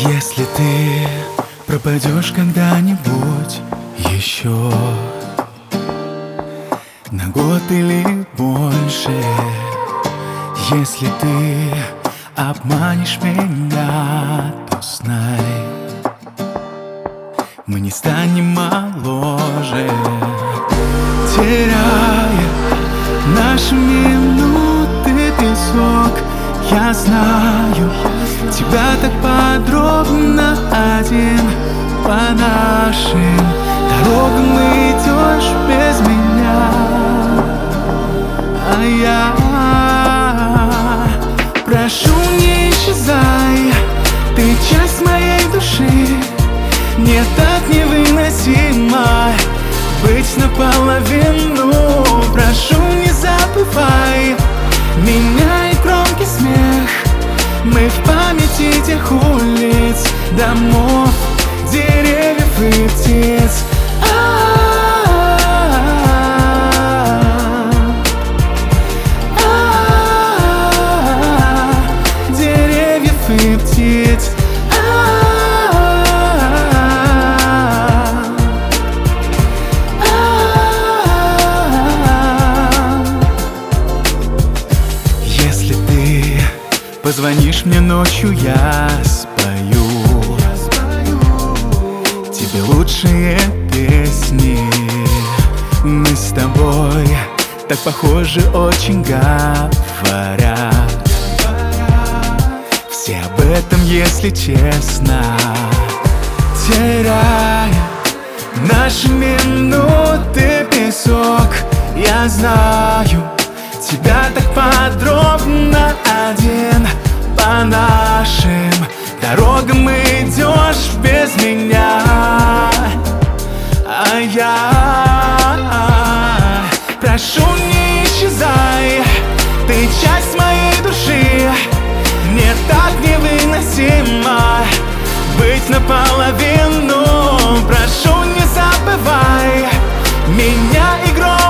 Если ты пропадешь когда-нибудь еще на год или больше, если ты обманешь меня, то знай, мы не станем моложе. Теряя наши минуты, песок, я знаю, тебя так подробно один. По нашим дорогам идешь без меня, а я прошу, не исчезай, ты часть моей души. Мне так невыносимо быть наполовину. Прошу, не забывай меня и громкий смех. Мы в памяти тех улиц, домов, деревьев и птиц. Деревьев и птиц. Если ты позвонишь мне ночью, я спою тебе лучшие песни. Мы с тобой так похожи, очень говорят все об этом, если честно. Теряя наши минуты, песок, я знаю, тебя так подробно один. По нашим дорогам идешь без меня, а я прошу, не исчезай, ты часть моей души. Мне так невыносимо быть наполовину. Прошу, не забывай меня и громко